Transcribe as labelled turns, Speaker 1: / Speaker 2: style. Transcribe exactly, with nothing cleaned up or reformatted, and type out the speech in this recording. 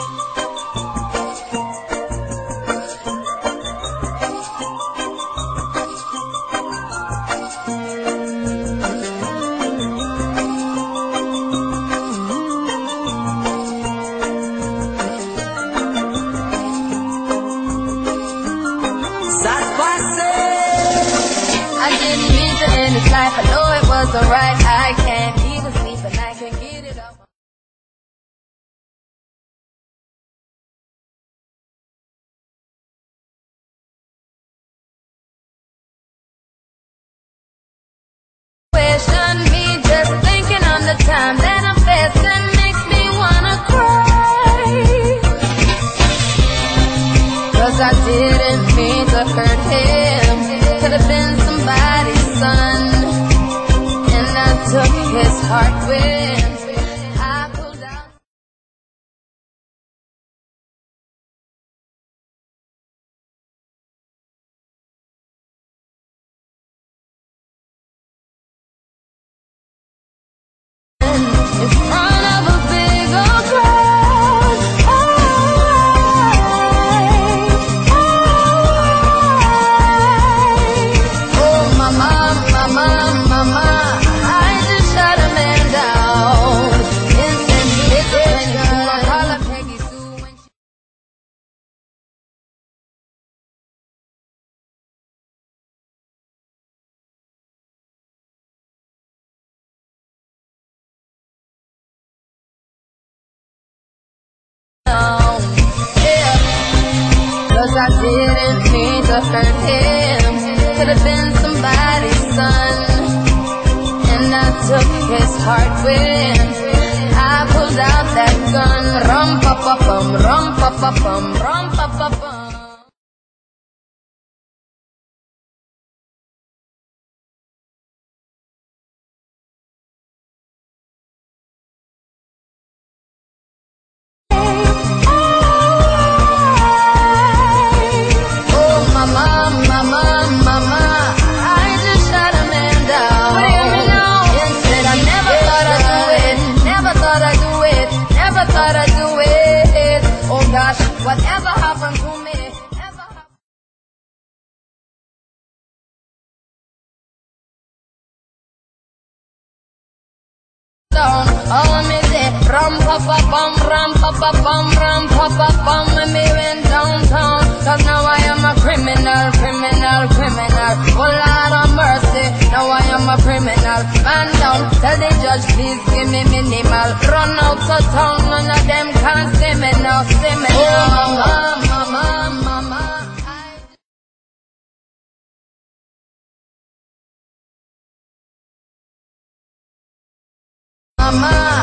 Speaker 1: I didn't mean to end this life. I know it wasn't right. I can't even sleep and I can't get it up. Question me just thinking on the time that I'm facing makes me wanna cry. Cause I didn't mean to hurt him. Could have been somebody's son, and I took his heart with. I pulled out. In front of a big old crowd. Oh, mama, mama, mama, I just shot a man down. Instant hit when you call her Peggy Sue when she. Yeah, cause I didn't mean to hurt him. Could have been somebody's son, and I took his heart with. I pulled out that gun. Rum pa pa bum, rum pa pa bum, rum pa pa bum. Oh, mama, mama, mama, I just shot a man down. Instead, I never thought I'd do it. Never thought I'd do it. Never thought I'd do it. Oh gosh, whatever happened to me? Ever happened? Down, all me say, rum pa pa bum, rum pa pa bum, rum pa pa bum, and me went downtown. Cause now I am a criminal, criminal, criminal. Oh Lord of mercy, now I am a criminal. Man down, tell the judge please give me minimal. Run out of town, none of them can see me now, see me now. Oh mama, mama, mama, I... mama.